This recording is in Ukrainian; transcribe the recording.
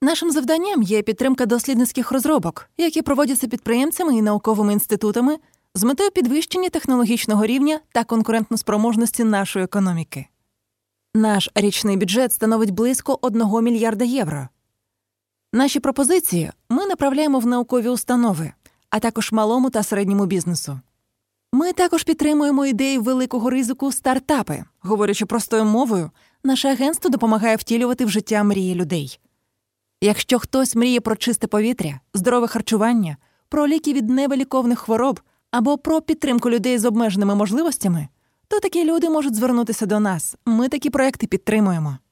Нашим завданням є підтримка дослідницьких розробок, які проводяться підприємцями і науковими інститутами з метою підвищення технологічного рівня та конкурентноспроможності нашої економіки. Наш річний бюджет становить близько 1 мільярда євро. Наші пропозиції ми направляємо в наукові установи, а також малому та середньому бізнесу. Ми також підтримуємо ідеї великого ризику стартапи. Говорячи простою мовою, наше агентство допомагає втілювати в життя мрії людей. Якщо хтось мріє про чисте повітря, здорове харчування, про ліки від невиліковних хвороб або про підтримку людей з обмеженими можливостями, то такі люди можуть звернутися до нас. Ми такі проекти підтримуємо.